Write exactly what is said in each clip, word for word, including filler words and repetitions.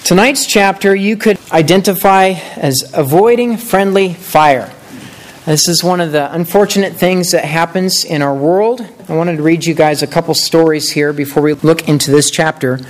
Tonight's chapter you could identify as avoiding friendly fire. This is one of the unfortunate things that happens in our world. I wanted to read you guys a couple stories here before we look into this chapter.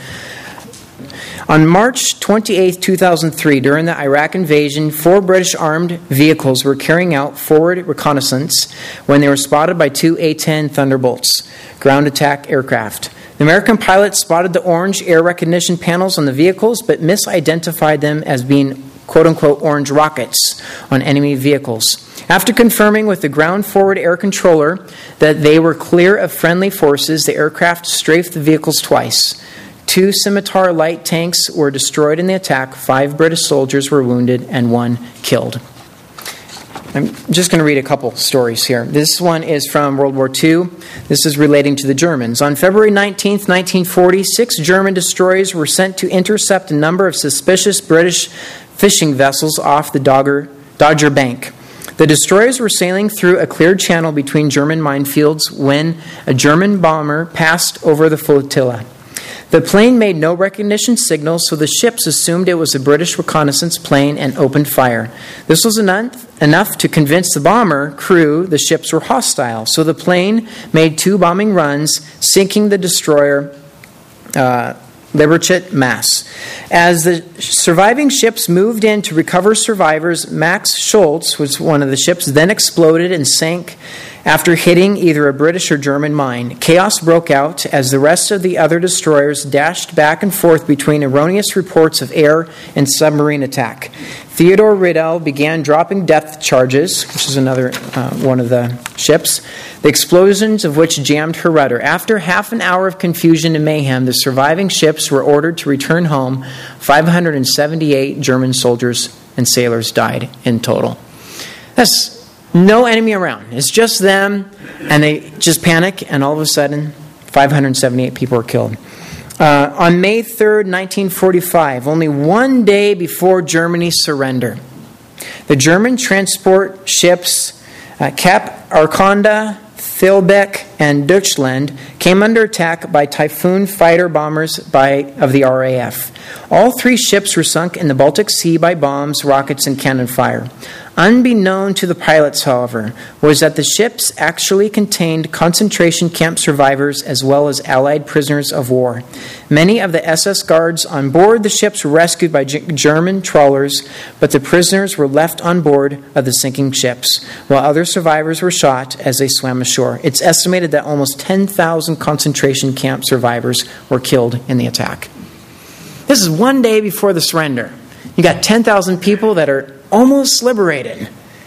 On March twenty-eighth, two thousand three, during the Iraq invasion, four British armed vehicles were carrying out forward reconnaissance when they were spotted by two A ten Thunderbolts, ground attack aircraft. The American pilots spotted the orange air recognition panels on the vehicles, but misidentified them as being quote-unquote orange rockets on enemy vehicles. After confirming with the ground forward air controller that they were clear of friendly forces, the aircraft strafed the vehicles twice. Two Scimitar light tanks were destroyed in the attack, five British soldiers were wounded, and one killed. I'm just going to read a couple stories here. This one is from World War Two. This is relating to the Germans. On February nineteenth, nineteen forty, six German destroyers were sent to intercept a number of suspicious British fishing vessels off the Dogger, Dodger Bank. The destroyers were sailing through a cleared channel between German minefields when a German bomber passed over the flotilla. The plane made no recognition signal, so the ships assumed it was a British reconnaissance plane and opened fire. This was enough, enough to convince the bomber crew the ships were hostile, so the plane made two bombing runs, sinking the destroyer uh, Liberchit Mass. As the surviving ships moved in to recover survivors, Max Schultz, was one of the ships, then exploded and sank after hitting either a British or German mine. Chaos broke out as the rest of the other destroyers dashed back and forth between erroneous reports of air and submarine attack. Theodore Riddell began dropping depth charges, which is another uh, one of the ships, the explosions of which jammed her rudder. After half an hour of confusion and mayhem, the surviving ships were ordered to return home. five hundred seventy-eight German soldiers and sailors died in total. That's no enemy around. It's just them, and they just panic, and all of a sudden, five hundred seventy-eight people are killed. Uh, on May third, nineteen forty-five, only one day before Germany's surrender, the German transport ships uh, Cap Arconda, Thilbeck, and Deutschland came under attack by Typhoon fighter bombers by of the R A F. All three ships were sunk in the Baltic Sea by bombs, rockets, and cannon fire. Unbeknown to the pilots, however, was that the ships actually contained concentration camp survivors as well as Allied prisoners of war. Many of the S S guards on board the ships were rescued by G- German trawlers, but the prisoners were left on board of the sinking ships, while other survivors were shot as they swam ashore. It's estimated that almost ten thousand concentration camp survivors were killed in the attack. This is one day before the surrender. You got ten thousand people that are almost liberated.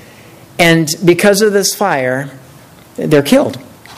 And because of this fire, they're killed.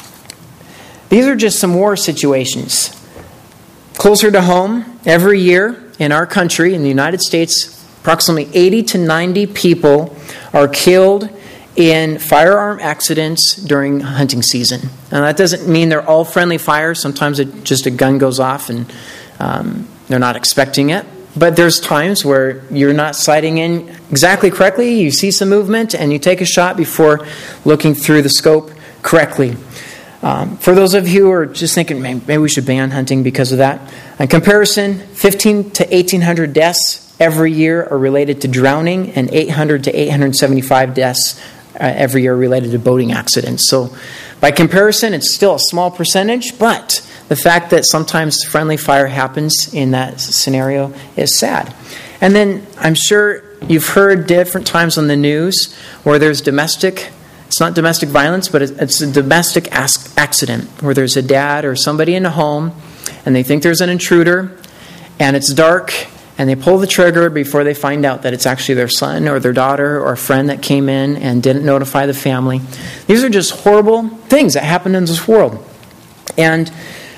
These are just some war situations. Closer to home, every year in our country, in the United States, approximately eighty to ninety people are killed in firearm accidents during hunting season. Now that doesn't mean they're all friendly fire. Sometimes it, just a gun goes off and um, they're not expecting it. But there's times where you're not sighting in exactly correctly. You see some movement and you take a shot before looking through the scope correctly. Um, for those of you who are just thinking, maybe we should ban hunting because of that. In comparison, fifteen to eighteen hundred deaths every year are related to drowning, and eight hundred to eight hundred seventy-five deaths uh, every year related to boating accidents. So by comparison, it's still a small percentage, but the fact that sometimes friendly fire happens in that scenario is sad. And then I'm sure you've heard different times on the news where there's domestic, it's not domestic violence, but it's a domestic accident where there's a dad or somebody in a home and they think there's an intruder and it's dark and they pull the trigger before they find out that it's actually their son or their daughter or a friend that came in and didn't notify the family. These are just horrible things that happen in this world. And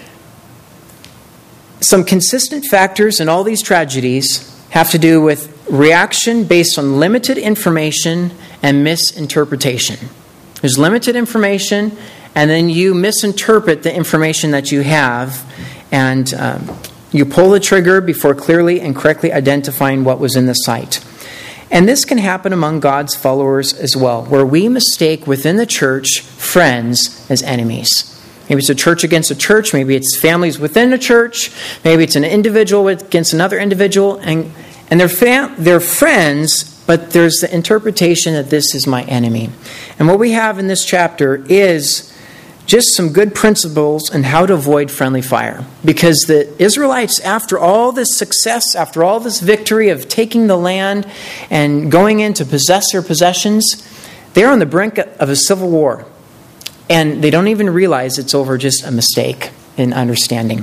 some consistent factors in all these tragedies have to do with reaction based on limited information and misinterpretation. There's limited information, and then you misinterpret the information that you have, and um, you pull the trigger before clearly and correctly identifying what was in the sight. And this can happen among God's followers as well, where we mistake within the church friends as enemies. Maybe it's a church against a church. Maybe it's families within a church. Maybe it's an individual against another individual. And, and they're, fam- they're friends, but there's the interpretation that this is my enemy. And what we have in this chapter is just some good principles on how to avoid friendly fire. Because the Israelites, after all this success, after all this victory of taking the land and going in to possess their possessions, they're on the brink of a civil war. And they don't even realize it's over just a mistake in understanding.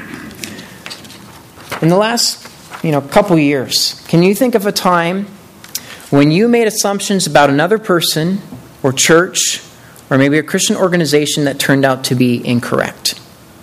In the last, you know, couple years, can you think of a time when you made assumptions about another person or church or maybe a Christian organization that turned out to be incorrect?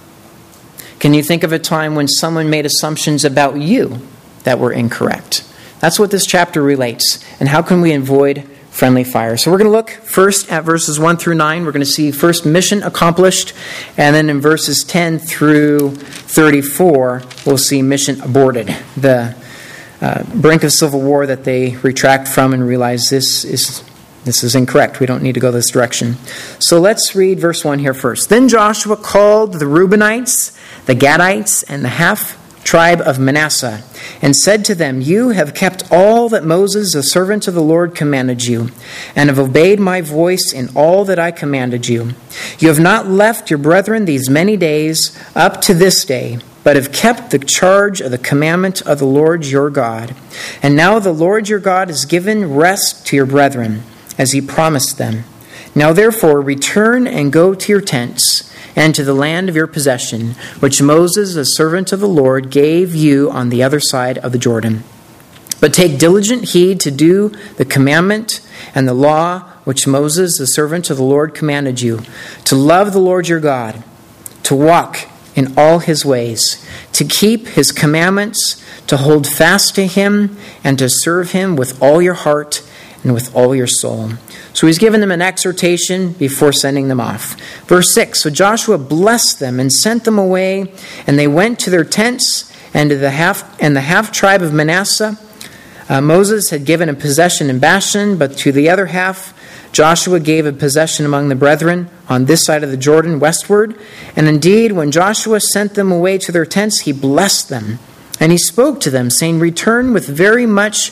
Can you think of a time when someone made assumptions about you that were incorrect? That's what this chapter relates. And how can we avoid friendly fire? So we're going to look first at verses one through nine. We're going to see first mission accomplished. And then in verses ten through thirty-four, we'll see mission aborted. The uh, brink of civil war that they retract from and realize this is This is incorrect. We don't need to go this direction. So let's read verse one here first. Then Joshua called the Reubenites, the Gadites, and the half tribe of Manasseh, and said to them, "You have kept all that Moses, the servant of the Lord, commanded you, and have obeyed my voice in all that I commanded you. You have not left your brethren these many days up to this day, but have kept the charge of the commandment of the Lord your God. And now the Lord your God has given rest to your brethren, as he promised them. Now therefore return and go to your tents and to the land of your possession, which Moses, the servant of the Lord, gave you on the other side of the Jordan. But take diligent heed to do the commandment and the law which Moses, the servant of the Lord, commanded you, to love the Lord your God, to walk in all his ways, to keep his commandments, to hold fast to him, and to serve him with all your heart and with all your soul." So he's given them an exhortation before sending them off. Verse six, so Joshua blessed them and sent them away, and they went to their tents and to the half and the half tribe of Manasseh. Uh, Moses had given a possession in Bashan, but to the other half Joshua gave a possession among the brethren on this side of the Jordan westward. And indeed, when Joshua sent them away to their tents, he blessed them. And he spoke to them, saying, "Return with very much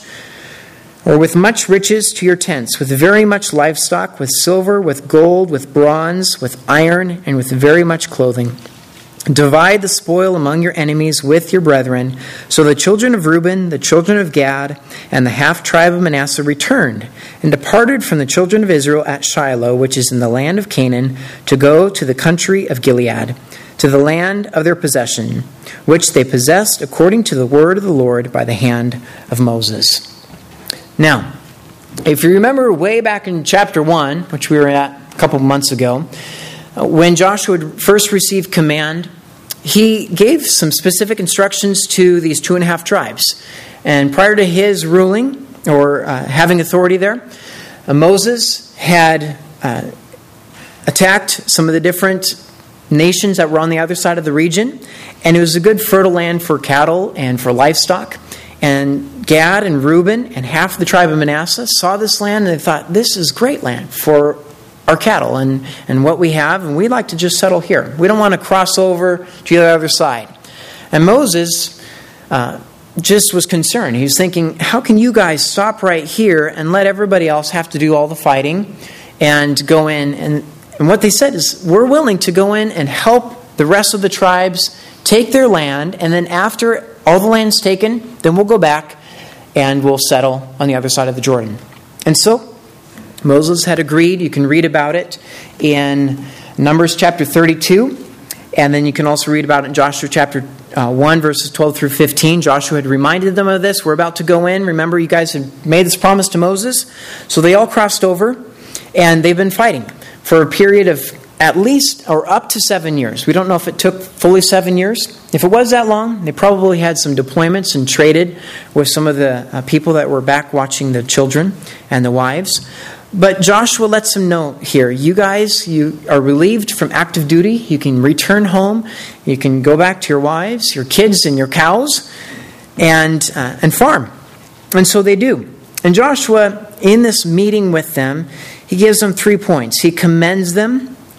or with much riches to your tents, with very much livestock, with silver, with gold, with bronze, with iron, and with very much clothing. Divide the spoil among your enemies with your brethren." So the children of Reuben, the children of Gad, and the half-tribe of Manasseh returned, and departed from the children of Israel at Shiloh, which is in the land of Canaan, to go to the country of Gilead, to the land of their possession, which they possessed according to the word of the Lord by the hand of Moses. Now, if you remember way back in chapter one, which we were at a couple months ago, when Joshua first received command, he gave some specific instructions to these two and a half tribes. And prior to his ruling, or uh, having authority there, uh, Moses had uh, attacked some of the different nations that were on the other side of the region, and it was a good fertile land for cattle and for livestock. And Gad and Reuben and half the tribe of Manasseh saw this land and they thought, this is great land for our cattle and, and what we have, and we'd like to just settle here. We don't want to cross over to the other side. And Moses uh, just was concerned. He was thinking, how can you guys stop right here and let everybody else have to do all the fighting and go in? And, and what they said is, we're willing to go in and help the rest of the tribes take their land, and then after all the land's taken, then we'll go back and we'll settle on the other side of the Jordan. And so Moses had agreed. You can read about it in Numbers chapter thirty-two, and then you can also read about it in Joshua chapter uh, one, verses twelve through fifteen. Joshua had reminded them of this. We're about to go in. Remember, you guys had made this promise to Moses. So they all crossed over, and they've been fighting for a period of at least or up to seven years. We don't know if it took fully seven years. If it was that long, they probably had some deployments and traded with some of the uh, people that were back watching the children and the wives. But Joshua lets them know here, you guys, you are relieved from active duty. You can return home. You can go back to your wives, your kids, and your cows and uh, and farm. And so they do. And Joshua, in this meeting with them, he gives them three points. He commends them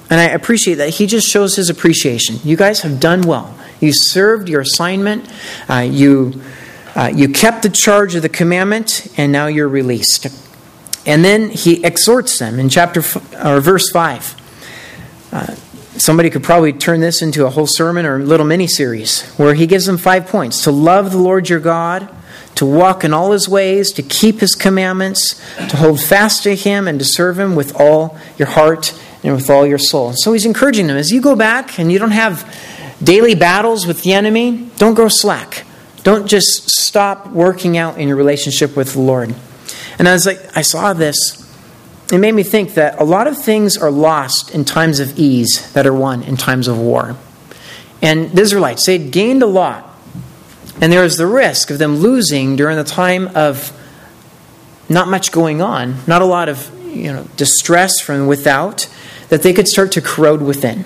And I appreciate that. He just shows his appreciation. You guys have done well. You served your assignment. Uh, you, uh, you kept the charge of the commandment, and now you're released. And then he exhorts them in chapter f- or verse five. Uh, somebody could probably turn this into a whole sermon or a little mini-series where he gives them five points. To love the Lord your God, to walk in all his ways, to keep his commandments, to hold fast to him, and to serve him with all your heart and with all your soul. So he's encouraging them, as you go back and you don't have daily battles with the enemy, don't grow slack. Don't just stop working out in your relationship with the Lord. And as I, I saw this, it made me think that a lot of things are lost in times of ease that are won in times of war. And the Israelites, they gained a lot. And there is the risk of them losing during the time of not much going on, not a lot of you know distress from without, that they could start to corrode within.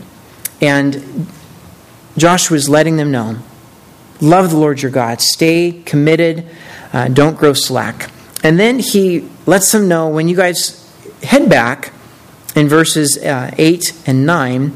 And Joshua is letting them know, love the Lord your God, stay committed, uh, don't grow slack. And then he lets them know, when you guys head back in verses uh, eight and nine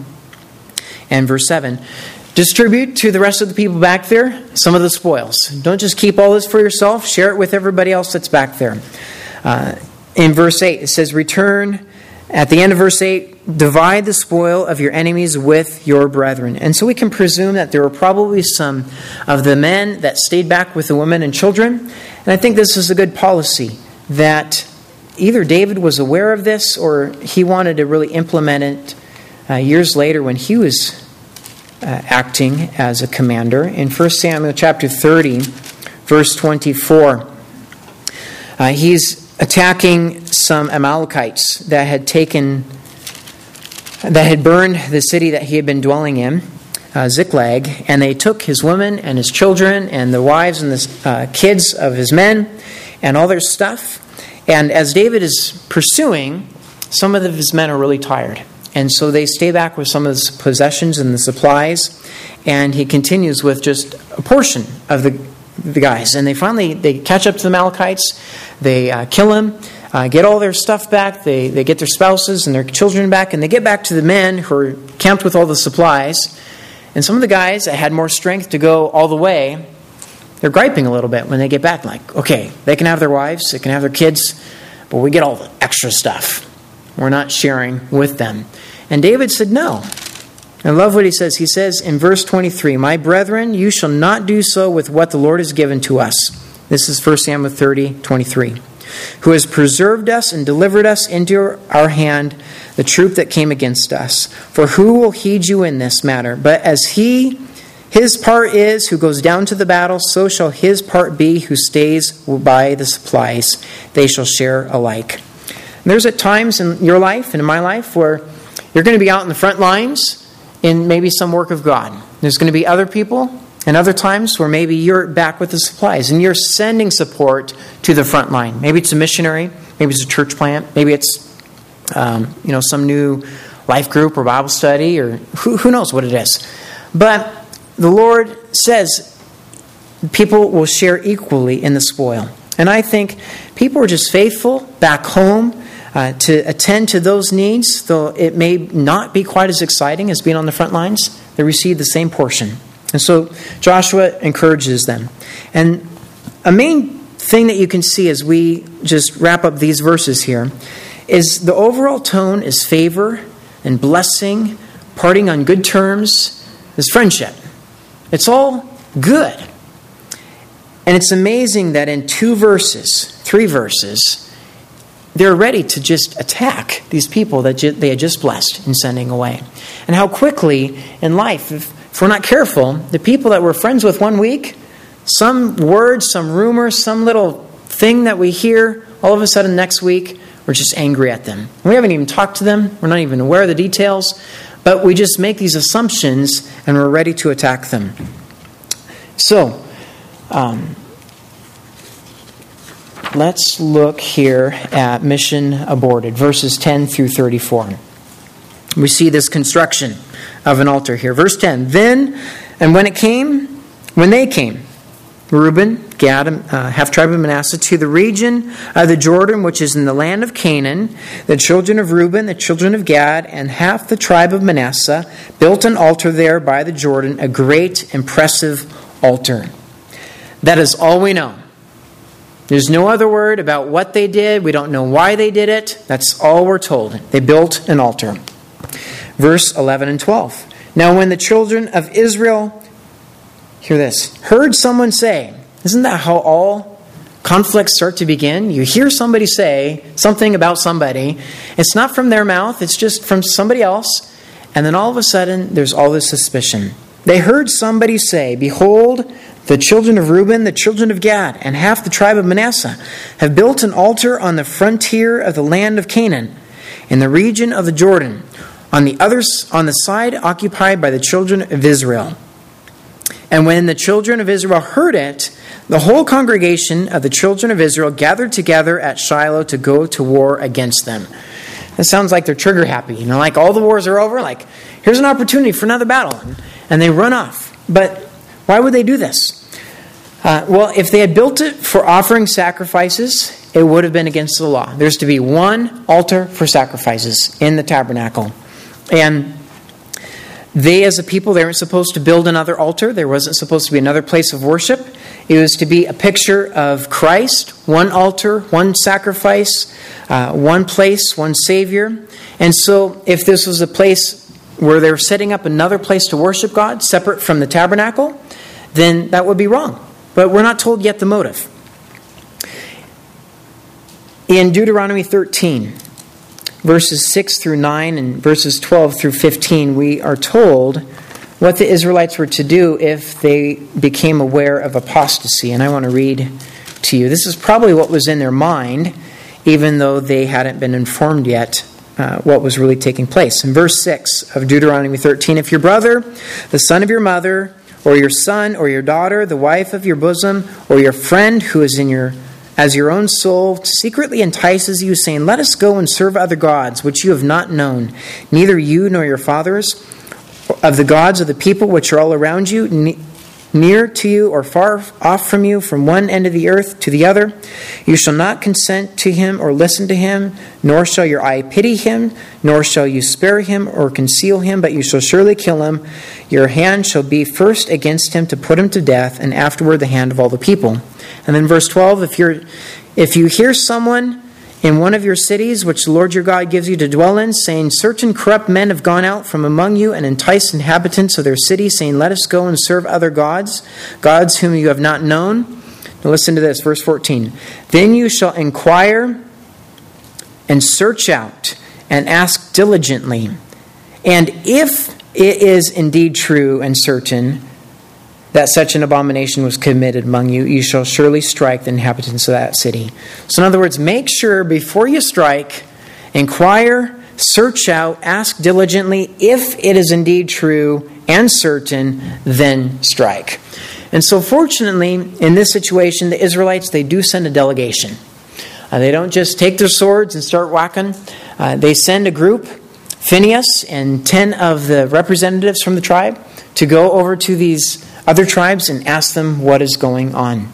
and verse seven, distribute to the rest of the people back there some of the spoils. Don't just keep all this for yourself. Share it with everybody else that's back there. Uh, in verse eight, it says, return. At the end of verse eight, divide the spoil of your enemies with your brethren. And so we can presume that there were probably some of the men that stayed back with the women and children. And I think this is a good policy, that either David was aware of this or he wanted to really implement it uh, years later when he was uh, acting as a commander. In First Samuel chapter thirty, verse twenty-four, uh, he's attacking some Amalekites that had taken, that had burned the city that he had been dwelling in, uh, Ziklag, and they took his women and his children and the wives and the uh, kids of his men and all their stuff. And as David is pursuing, some of his men are really tired. And so they stay back with some of his possessions and the supplies, and he continues with just a portion of the the guys. And they finally, they catch up to the Amalekites, they uh, kill them, uh, get all their stuff back, they, they get their spouses and their children back, and they get back to the men who are camped with all the supplies. And some of the guys that had more strength to go all the way, they're griping a little bit when they get back, like, okay, they can have their wives, they can have their kids, but we get all the extra stuff. We're not sharing with them. And David said no. I love what he says. He says in verse twenty-three, my brethren, you shall not do so with what the Lord has given to us. This is First Samuel thirty, twenty-three. Who has preserved us and delivered us into our hand, the troop that came against us. For who will heed you in this matter? But as he, his part is who goes down to the battle, so shall his part be who stays by the supplies. They shall share alike. And there's at times in your life and in my life where you're going to be out in the front lines in maybe some work of God. There's going to be other people and other times where maybe you're back with the supplies and you're sending support to the front line. Maybe it's a missionary, maybe it's a church plant, maybe it's um, you know some new life group or Bible study, or who, who knows what it is. But the Lord says people will share equally in the spoil. And I think people are just faithful back home Uh, to attend to those needs, though it may not be quite as exciting as being on the front lines. They receive the same portion. And so Joshua encourages them. And a main thing that you can see as we just wrap up these verses here is the overall tone is favor and blessing, parting on good terms, is friendship. It's all good. And it's amazing that in two verses, three verses, they're ready to just attack these people that they had just blessed in sending away. And how quickly in life, if, if we're not careful, the people that we're friends with one week, some word, some rumor, some little thing that we hear, all of a sudden next week, we're just angry at them. We haven't even talked to them. We're not even aware of the details. But we just make these assumptions and we're ready to attack them. So, um... let's look here at mission aborted, verses ten through thirty-four. We see this construction of an altar here. Verse ten, then, and when it came, when they came, Reuben Gad, uh, half tribe of Manasseh, to the region of the Jordan, which is in the land of Canaan, the children of Reuben, the children of Gad, and half the tribe of Manasseh built an altar there by the Jordan, a great, impressive altar. That is all we know. There's no other word about what they did. We don't know why they did it. That's all we're told. They built an altar. Verse eleven and twelve. Now when the children of Israel, hear this, heard someone say, isn't that how all conflicts start to begin? You hear somebody say something about somebody. It's not from their mouth. It's just from somebody else. And then all of a sudden, there's all this suspicion. They heard somebody say, behold, the children of Reuben, the children of Gad, and half the tribe of Manasseh have built an altar on the frontier of the land of Canaan, in the region of the Jordan, on the other, on the side occupied by the children of Israel. And when the children of Israel heard it, the whole congregation of the children of Israel gathered together at Shiloh to go to war against them. That sounds like they're trigger happy. You know, like all the wars are over. Like, here's an opportunity for another battle. And they run off. But why would they do this? Uh, well, if they had built it for offering sacrifices, it would have been against the law. There's to be one altar for sacrifices in the tabernacle. And they, as a people, they weren't supposed to build another altar. There wasn't supposed to be another place of worship. It was to be a picture of Christ, one altar, one sacrifice, uh, one place, one Savior. And so if this was a place where they were setting up another place to worship God, separate from the tabernacle, then that would be wrong. But we're not told yet the motive. In Deuteronomy thirteen, verses six through nine and verses twelve through fifteen, we are told what the Israelites were to do if they became aware of apostasy. And I want to read to you. This is probably what was in their mind, even though they hadn't been informed yet uh, what was really taking place. In verse six of Deuteronomy thirteen, if your brother, the son of your mother, or your son, or your daughter, the wife of your bosom, or your friend who is in your as your own soul, secretly entices you, saying, let us go and serve other gods, which you have not known, neither you nor your fathers, of the gods of the people which are all around you, ne- near to you or far off from you, from one end of the earth to the other. You shall not consent to him or listen to him, nor shall your eye pity him, nor shall you spare him or conceal him, but you shall surely kill him. Your hand shall be first against him to put him to death, and afterward the hand of all the people. And then verse twelve, if you're, if you hear someone in one of your cities, which the Lord your God gives you to dwell in, saying, certain corrupt men have gone out from among you and enticed inhabitants of their city, saying, let us go and serve other gods, gods whom you have not known. Now listen to this, verse fourteen. Then you shall inquire and search out and ask diligently. And if it is indeed true and certain that such an abomination was committed among you, you shall surely strike the inhabitants of that city. So in other words, make sure before you strike, inquire, search out, ask diligently. If it is indeed true and certain, then strike. And so fortunately, in this situation, the Israelites, they do send a delegation. Uh, they don't just take their swords and start whacking. Uh, they send a group, Phinehas and ten of the representatives from the tribe, to go over to these other tribes and ask them what is going on.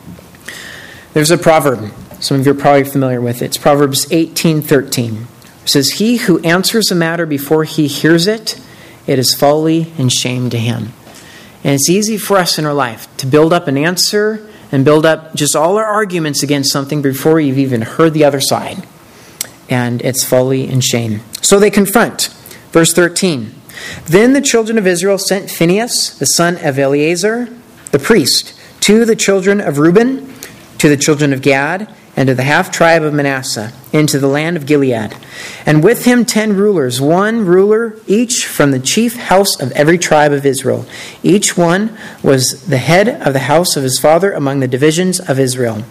There's a proverb. Some of you are probably familiar with it. It's Proverbs eighteen thirteen. It says, he who answers a matter before he hears it, it is folly and shame to him. And it's easy for us in our life to build up an answer and build up just all our arguments against something before you've even heard the other side. And it's folly and shame. So they confront. Verse thirteen. Then the children of Israel sent Phinehas, the son of Eleazar, the priest, to the children of Reuben, to the children of Gad, and to the half tribe of Manasseh, into the land of Gilead. And with him ten rulers, one ruler each from the chief house of every tribe of Israel. Each one was the head of the house of his father among the divisions of Israel.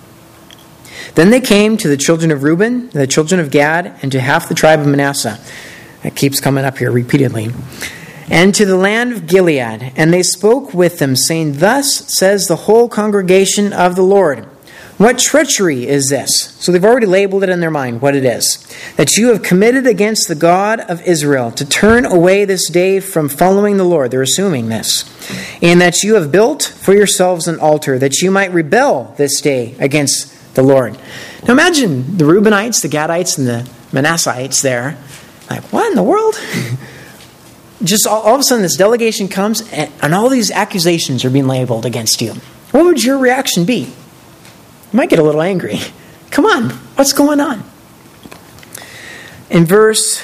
Then they came to the children of Reuben, the children of Gad, and to half the tribe of Manasseh. That keeps coming up here repeatedly. And to the land of Gilead. And they spoke with them, saying, thus says the whole congregation of the Lord, What treachery is this? So they've already labeled it in their mind what it is. That you have committed against the God of Israel to turn away this day from following the Lord. They're assuming this. And that you have built for yourselves an altar, that you might rebel this day against the Lord. Now imagine the Reubenites, the Gadites, and the Manassites there. Like, what in the world? Just all, all of a sudden this delegation comes and, and all these accusations are being labeled against you. What would your reaction be? You might get a little angry. Come on, what's going on? In verse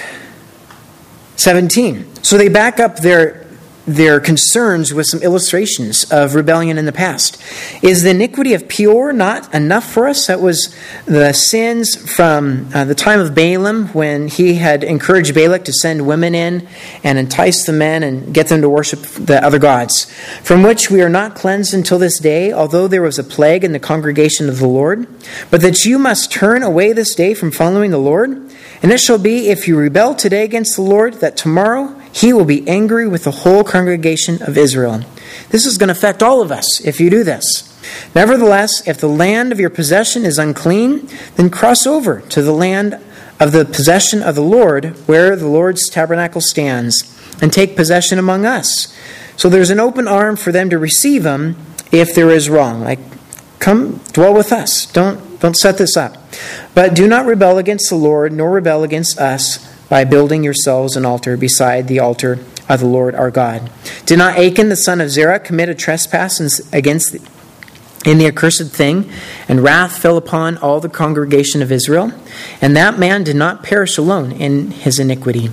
seventeen, so they back up their their concerns with some illustrations of rebellion in the past. Is the iniquity of Peor not enough for us? That was the sins from uh, the time of Balaam, when he had encouraged Balak to send women in and entice the men and get them to worship the other gods, from which we are not cleansed until this day, although there was a plague in the congregation of the Lord. But that you must turn away this day from following the Lord. And it shall be, if you rebel today against the Lord, that tomorrow He will be angry with the whole congregation of Israel. This is going to affect all of us if you do this. Nevertheless, if the land of your possession is unclean, then cross over to the land of the possession of the Lord, where the Lord's tabernacle stands, and take possession among us. So there's an open arm for them to receive them if there is wrong. Like, come dwell with us. Don't, don't set this up. But do not rebel against the Lord, nor rebel against us, by building yourselves an altar beside the altar of the Lord our God. Did not Achan the son of Zerah commit a trespass against the, in the accursed thing, and wrath fell upon all the congregation of Israel? And that man did not perish alone in his iniquity.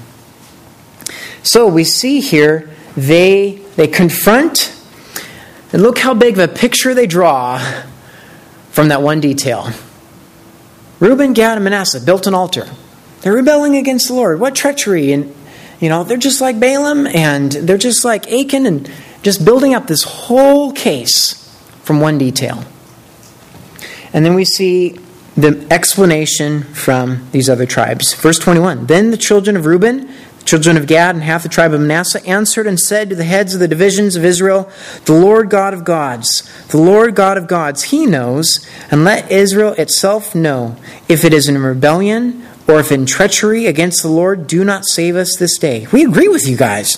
So we see here, they, they confront, and look how big of a picture they draw from that one detail. Reuben, Gad, and Manasseh built an altar. They're rebelling against the Lord. What treachery. And, you know, they're just like Balaam and they're just like Achan, and just building up this whole case from one detail. And then we see the explanation from these other tribes. Verse twenty-one, then the children of Reuben, the children of Gad, and half the tribe of Manasseh answered and said to the heads of the divisions of Israel, the Lord God of gods, the Lord God of gods, He knows, and let Israel itself know, if it is in rebellion or if in treachery against the Lord, do not save us this day. We agree with you guys.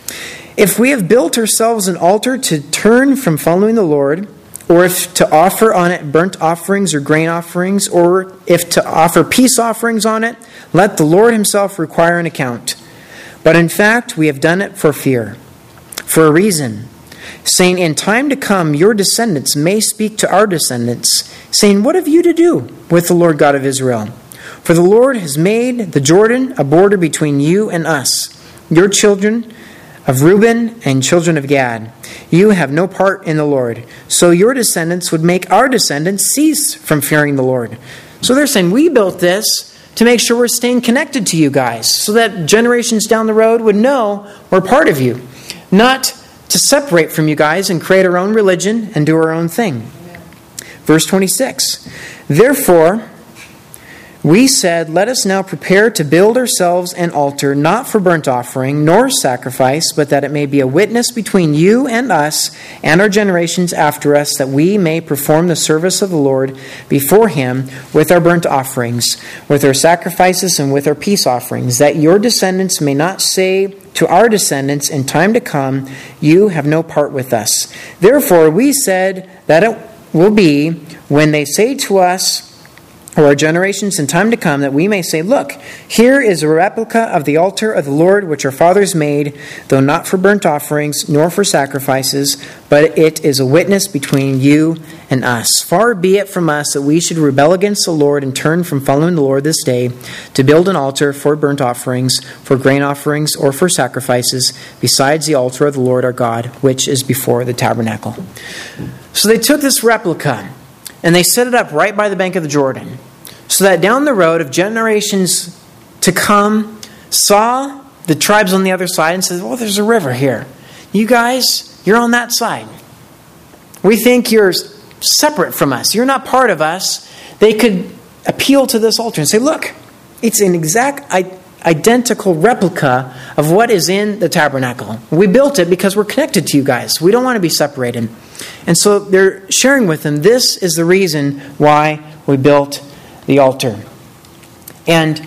If we have built ourselves an altar to turn from following the Lord, or if to offer on it burnt offerings or grain offerings, or if to offer peace offerings on it, let the Lord Himself require an account. But in fact, we have done it for fear, for a reason, saying, in time to come, your descendants may speak to our descendants, saying, what have you to do with the Lord God of Israel? For the Lord has made the Jordan a border between you and us, your children of Reuben and children of Gad. You have no part in the Lord. So your descendants would make our descendants cease from fearing the Lord. So they're saying, we built this to make sure we're staying connected to you guys, so that generations down the road would know we're part of you. Not to separate from you guys and create our own religion and do our own thing. Verse twenty-six, therefore, we said, let us now prepare to build ourselves an altar, not for burnt offering, nor sacrifice, but that it may be a witness between you and us and our generations after us, that we may perform the service of the Lord before Him with our burnt offerings, with our sacrifices, and with our peace offerings, that your descendants may not say to our descendants in time to come, you have no part with us. Therefore, we said that it will be when they say to us, or our generations in time to come, that we may say, look, here is a replica of the altar of the Lord which our fathers made, though not for burnt offerings, nor for sacrifices, but it is a witness between you and us. Far be it from us that we should rebel against the Lord and turn from following the Lord this day, to build an altar for burnt offerings, for grain offerings, or for sacrifices, besides the altar of the Lord our God, which is before the tabernacle. So they took this replica, and they set it up right by the bank of the Jordan, so that down the road of generations to come saw the tribes on the other side and said, well, there's a river here. You guys, you're on that side. We think you're separate from us. You're not part of us. They could appeal to this altar and say, look, it's an exact identical replica of what is in the tabernacle. We built it because we're connected to you guys. We don't want to be separated. And so they're sharing with them, this is the reason why we built the altar. And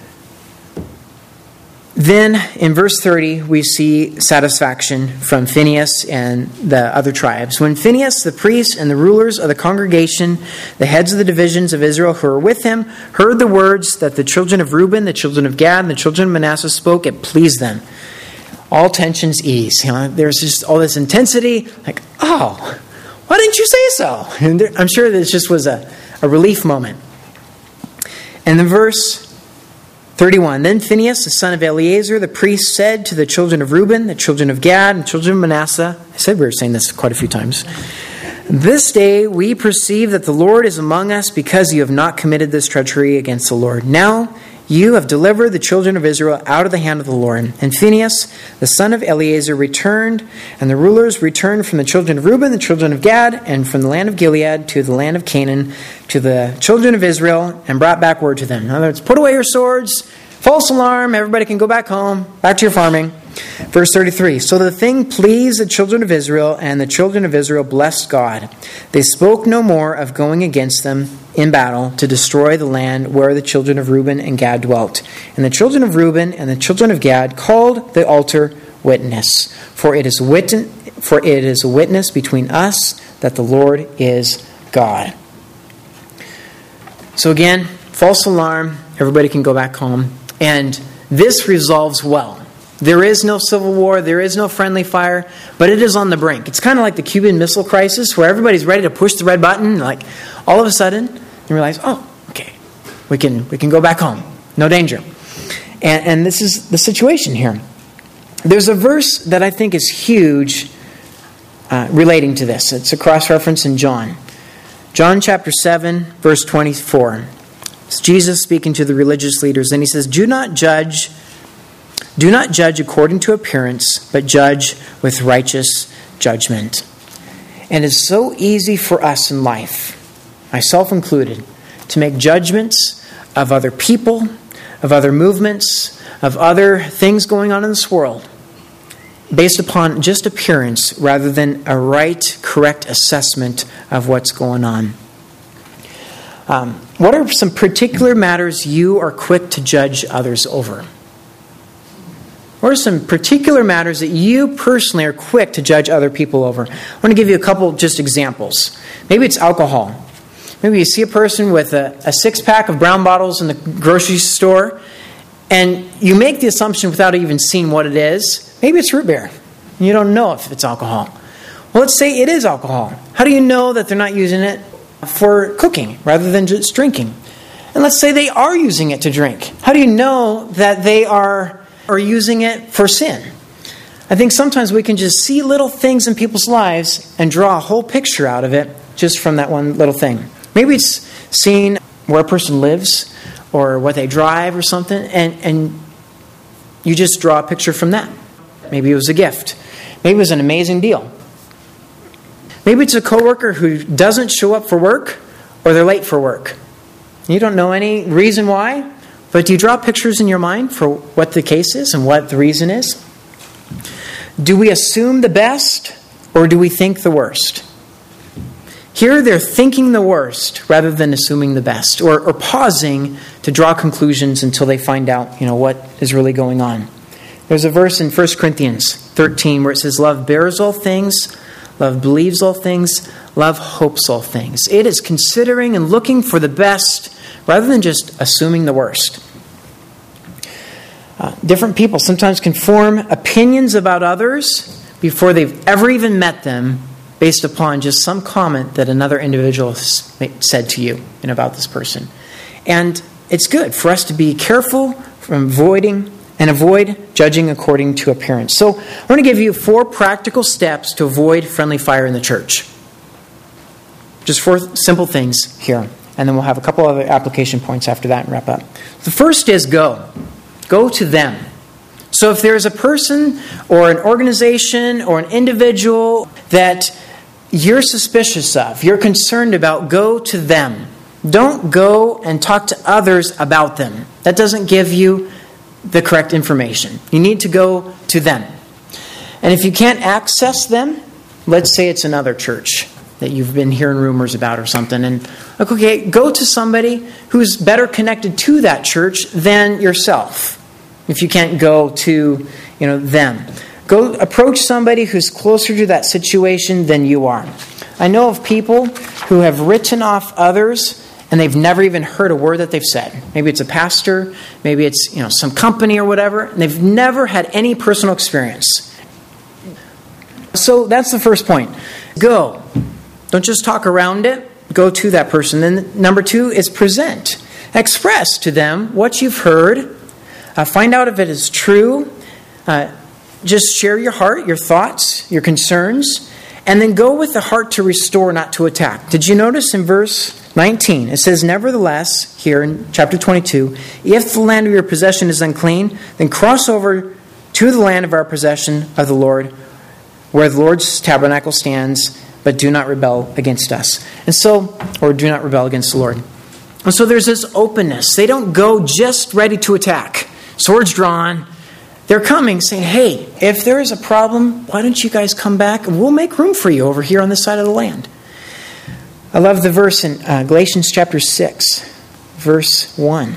then in verse thirty, we see satisfaction from Phinehas and the other tribes. When Phinehas, the priest, and the rulers of the congregation, the heads of the divisions of Israel who were with him, heard the words that the children of Reuben, the children of Gad, and the children of Manasseh spoke, it pleased them. All tensions ease. You know, there's just all this intensity, like, oh, why didn't you say so? And there, I'm sure this just was a, a relief moment. And then verse thirty-one, then Phinehas, the son of Eleazar, the priest, said to the children of Reuben, the children of Gad, and children of Manasseh, I said we were saying this quite a few times, this day we perceive that the Lord is among us because you have not committed this treachery against the Lord. Now you have delivered the children of Israel out of the hand of the Lord. And Phinehas, the son of Eleazar, returned, and the rulers returned from the children of Reuben, the children of Gad, and from the land of Gilead to the land of Canaan, to the children of Israel, and brought back word to them. In other words, put away your swords, false alarm, everybody can go back home, back to your farming. Verse thirty-three, so the thing pleased the children of Israel, and the children of Israel blessed God. They spoke no more of going against them in battle to destroy the land where the children of Reuben and Gad dwelt. And the children of Reuben and the children of Gad called the altar Witness, for it is wit- for it is a witness between us that the Lord is God. So again, false alarm, everybody can go back home. And this resolves well. There is no civil war, there is no friendly fire, but it is on the brink. It's kind of like the Cuban Missile Crisis, where everybody's ready to push the red button, like all of a sudden, you realize, oh, okay, we can we can go back home. No danger. And, and this is the situation here. There's a verse that I think is huge uh, relating to this. It's a cross-reference in John. John chapter seven, verse twenty-four. It's Jesus speaking to the religious leaders, and he says, Do not judge, do not judge according to appearance, but judge with righteous judgment. And it's so easy for us in life, myself included, to make judgments of other people, of other movements, of other things going on in this world, based upon just appearance rather than a right, correct assessment of what's going on. Um, what are some particular matters you are quick to judge others over? What are some particular matters that you personally are quick to judge other people over? I want to give you a couple just examples. Maybe it's alcohol. Maybe you see a person with a, a six-pack of brown bottles in the grocery store, and you make the assumption without even seeing what it is. Maybe it's root beer. You don't know if it's alcohol. Well, let's say it is alcohol. How do you know that they're not using it for cooking rather than just drinking? And let's say they are using it to drink. How do you know that they are, are using it for sin? I think sometimes we can just see little things in people's lives and draw a whole picture out of it just from that one little thing. Maybe it's seeing where a person lives or what they drive or something, and, and you just draw a picture from that. Maybe it was a gift. Maybe it was an amazing deal. Maybe it's a coworker who doesn't show up for work or they're late for work. You don't know any reason why, but do you draw pictures in your mind for what the case is and what the reason is? Do we assume the best or do we think the worst? Here they're thinking the worst rather than assuming the best, or, or pausing to draw conclusions until they find out, you know, what is really going on. There's a verse in First Corinthians thirteen where it says, Love bears all things, love believes all things, love hopes all things. It is considering and looking for the best rather than just assuming the worst. Uh, different people sometimes can form opinions about others before they've ever even met them based upon just some comment that another individual said to you and about this person. And it's good for us to be careful from avoiding and avoid judging according to appearance. So I want to give you four practical steps to avoid friendly fire in the church. Just four simple things here. And then we'll have a couple other application points after that and wrap up. The first is go. Go to them. So if there's a person or an organization or an individual that you're suspicious of, you're concerned about, go to them. Don't go and talk to others about them. That doesn't give you the correct information. You need to go to them. And if you can't access them, let's say it's another church that you've been hearing rumors about or something. And like, okay, go to somebody who's better connected to that church than yourself. If you can't go to, you know, them. Go approach somebody who's closer to that situation than you are. I know of people who have written off others and they've never even heard a word that they've said. Maybe it's a pastor, maybe it's, you know, some company or whatever, and they've never had any personal experience. So that's the first point. Go. Don't just talk around it. Go to that person. Then number two is present. Express to them what you've heard. Uh, find out if it is true. Uh, just share your heart, your thoughts, your concerns. And then go with the heart to restore, not to attack. Did you notice in verse nineteen, it says, nevertheless, here in chapter twenty-two, if the land of your possession is unclean, then cross over to the land of our possession of the Lord, where the Lord's tabernacle stands, but do not rebel against us. And so, or do not rebel against the Lord. And so there's this openness. They don't go just ready to attack. Swords drawn. They're coming saying, hey, if there is a problem, why don't you guys come back and we'll make room for you over here on this side of the land. I love the verse in uh, Galatians chapter six, verse one.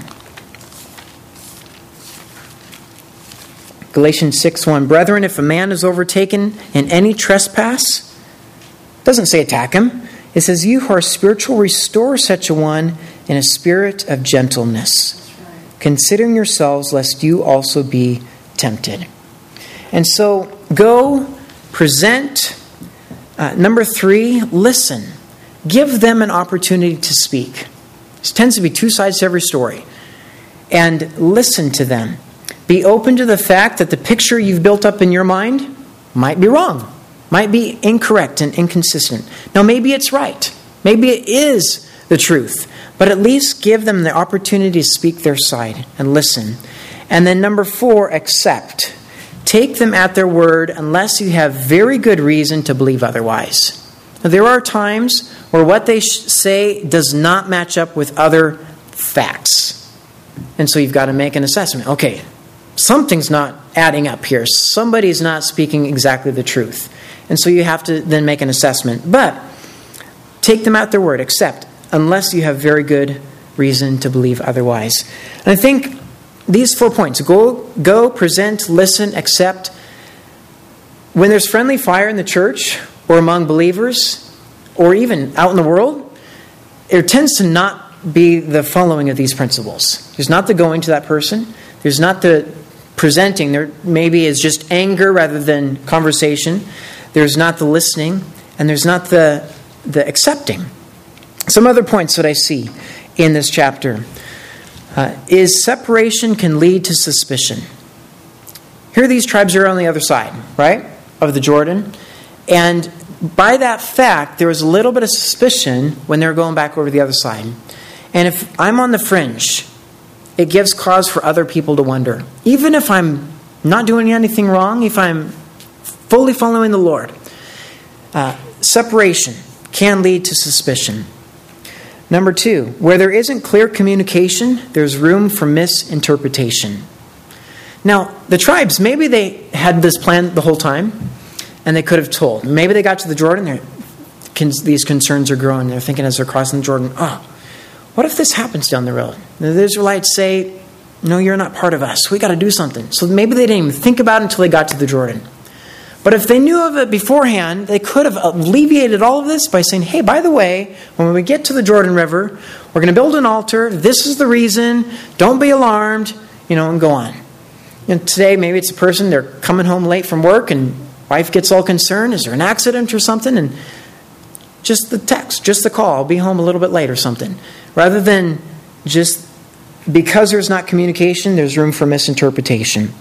Galatians six one, brethren, if a man is overtaken in any trespass, it doesn't say attack him. It says, you who are spiritual, restore such a one in a spirit of gentleness, considering yourselves, lest you also be tempted. And so, go, present. Uh, number three, listen. Give them an opportunity to speak. There tends to be two sides to every story. And listen to them. Be open to the fact that the picture you've built up in your mind might be wrong, might be incorrect and inconsistent. Now, maybe it's right. Maybe it is the truth. But at least give them the opportunity to speak their side and listen. And then number four, accept. Take them at their word unless you have very good reason to believe otherwise. Now, there are times where what they say does not match up with other facts. And so you've got to make an assessment. Okay, something's not adding up here. Somebody's not speaking exactly the truth. And so you have to then make an assessment. But take them at their word, accept, unless you have very good reason to believe otherwise. And I think these four points, go, go, present, listen, accept. When there's friendly fire in the church or among believers or even out in the world, there tends to not be the following of these principles. There's not the going to that person. There's not the presenting. There maybe is just anger rather than conversation. There's not the listening. And there's not the, the accepting. Some other points that I see in this chapter. Uh, is separation can lead to suspicion. Here these tribes are on the other side, right, of the Jordan. And by that fact, there was a little bit of suspicion when they were going back over the other side. And if I'm on the fringe, it gives cause for other people to wonder. Even if I'm not doing anything wrong, if I'm fully following the Lord, uh, separation can lead to suspicion. Number two, where there isn't clear communication, there's room for misinterpretation. Now, the tribes, maybe they had this plan the whole time, and they could have told. Maybe they got to the Jordan, these concerns are growing. They're thinking as they're crossing the Jordan, oh, what if this happens down the road? The Israelites say, no, you're not part of us. We got to do something. So maybe they didn't even think about it until they got to the Jordan. But if they knew of it beforehand, they could have alleviated all of this by saying, hey, by the way, when we get to the Jordan River, we're going to build an altar. This is the reason. Don't be alarmed, you know, and go on. And today, maybe it's a person, they're coming home late from work and wife gets all concerned. Is there an accident or something? And just the text, just the call, I'll be home a little bit late or something. Rather than just because there's not communication, there's room for misinterpretation.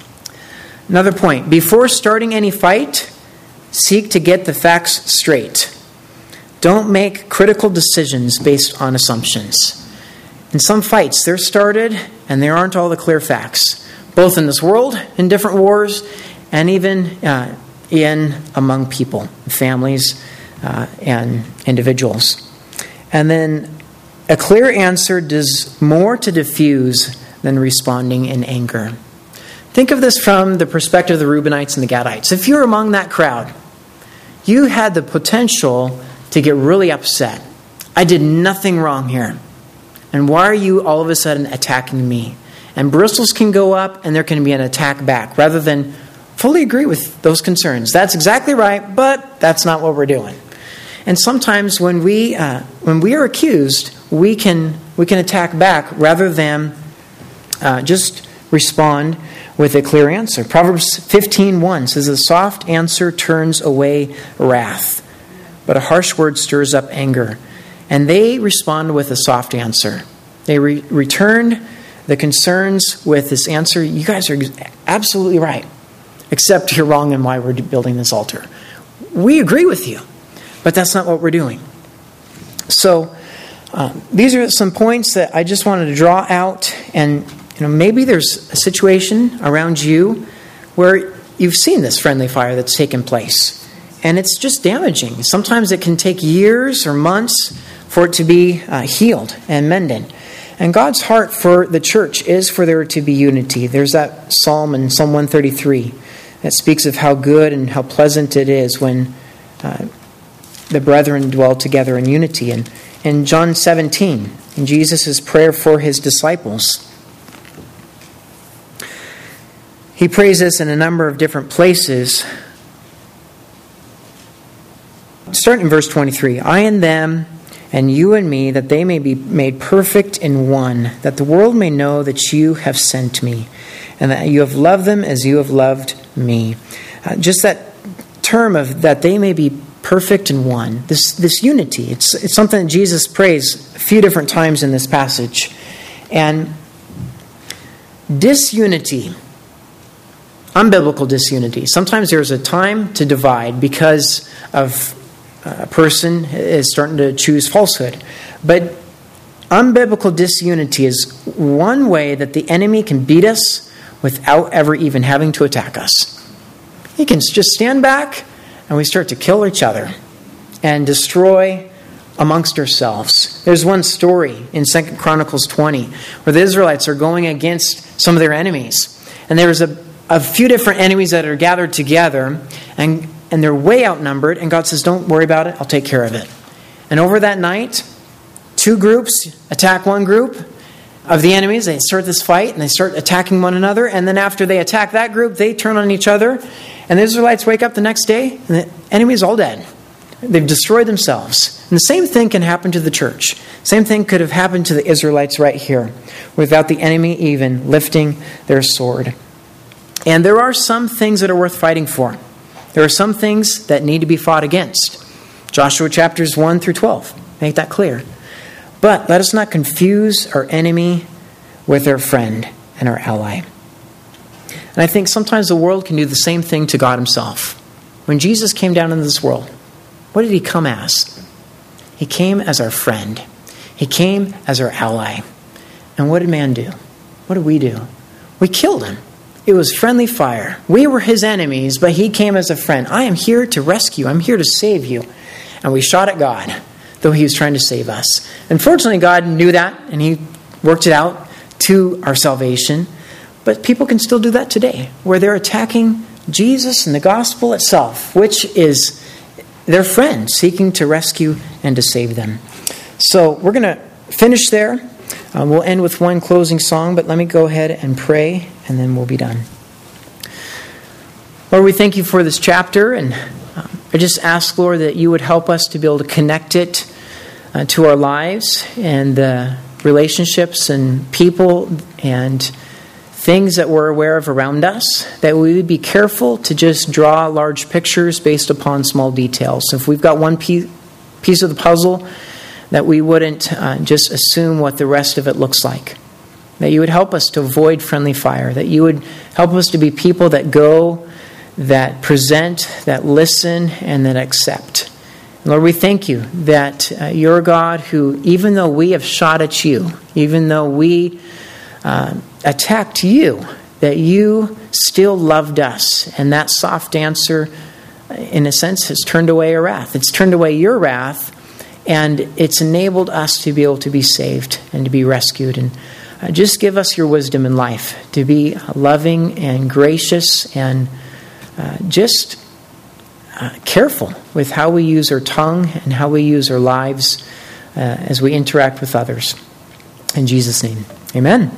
Another point, before starting any fight, seek to get the facts straight. Don't make critical decisions based on assumptions. In some fights, they're started and there aren't all the clear facts, both in this world, in different wars, and even uh, in among people, families, uh, and individuals. And then a clear answer does more to diffuse than responding in anger. Think of this from the perspective of the Reubenites and the Gadites. If you're among that crowd, you had the potential to get really upset. I did nothing wrong here. And why are you all of a sudden attacking me? And bristles can go up and there can be an attack back rather than fully agree with those concerns. That's exactly right, but that's not what we're doing. And sometimes when we uh, when we are accused, we can we can attack back rather than uh, just respond with a clear answer. Proverbs fifteen one says, "A soft answer turns away wrath, but a harsh word stirs up anger." And they respond with a soft answer. They re- returned the concerns with this answer. You guys are absolutely right, except you're wrong in why we're building this altar. We agree with you, but that's not what we're doing. So uh, these are some points that I just wanted to draw out. And you know, maybe there's a situation around you where you've seen this friendly fire that's taken place, and it's just damaging. Sometimes it can take years or months for it to be uh, healed and mended. And God's heart for the church is for there to be unity. There's that psalm in Psalm one thirty-three that speaks of how good and how pleasant it is when uh, the brethren dwell together in unity. And in John seventeen, in Jesus' prayer for his disciples, he prays this in a number of different places. Starting in verse twenty-three, "I and them, and you and me, that they may be made perfect in one, that the world may know that you have sent me, and that you have loved them as you have loved me." Uh, just that term of that they may be perfect in one, this this unity, it's it's something that Jesus prays a few different times in this passage. And disunity, unbiblical disunity, sometimes there's a time to divide because of a person is starting to choose falsehood. But unbiblical disunity is one way that the enemy can beat us without ever even having to attack us. He can just stand back and we start to kill each other and destroy amongst ourselves. There's one story in Second Chronicles twenty where the Israelites are going against some of their enemies. And there's a, a few different enemies that are gathered together, and And they're way outnumbered. And God says, "Don't worry about it. I'll take care of it." And over that night, two groups attack one group of the enemies. They start this fight and they start attacking one another. And then after they attack that group, they turn on each other. And the Israelites wake up the next day and the enemy is all dead. They've destroyed themselves. And the same thing can happen to the church. Same thing could have happened to the Israelites right here without the enemy even lifting their sword. And there are some things that are worth fighting for. There are some things that need to be fought against. Joshua chapters one through twelve make that clear. But let us not confuse our enemy with our friend and our ally. And I think sometimes the world can do the same thing to God himself. When Jesus came down into this world, what did he come as? He came as our friend. He came as our ally. And what did man do? What did we do? We killed him. It was friendly fire. We were his enemies, but he came as a friend. I am here to rescue. I'm here to save you. And we shot at God, though he was trying to save us. Unfortunately, God knew that, and he worked it out to our salvation. But people can still do that today, where they're attacking Jesus and the gospel itself, which is their friend, seeking to rescue and to save them. So we're going to finish there. Uh, we'll end with one closing song, but let me go ahead and pray, and then we'll be done. Lord, we thank you for this chapter, and um, I just ask, Lord, that you would help us to be able to connect it uh, to our lives and uh, relationships and people and things that we're aware of around us, that we would be careful to just draw large pictures based upon small details. So if we've got one piece, piece of the puzzle, that we wouldn't uh, just assume what the rest of it looks like. That you would help us to avoid friendly fire. That you would help us to be people that go, that present, that listen, and that accept. And Lord, we thank you that uh, you're a God who, even though we have shot at you, even though we uh, attacked you, that you still loved us. And that soft answer, in a sense, has turned away our wrath. It's turned away your wrath, and it's enabled us to be able to be saved and to be rescued. And uh, just give us your wisdom in life to be loving and gracious and uh, just uh, careful with how we use our tongue and how we use our lives uh, as we interact with others. In Jesus' name, amen.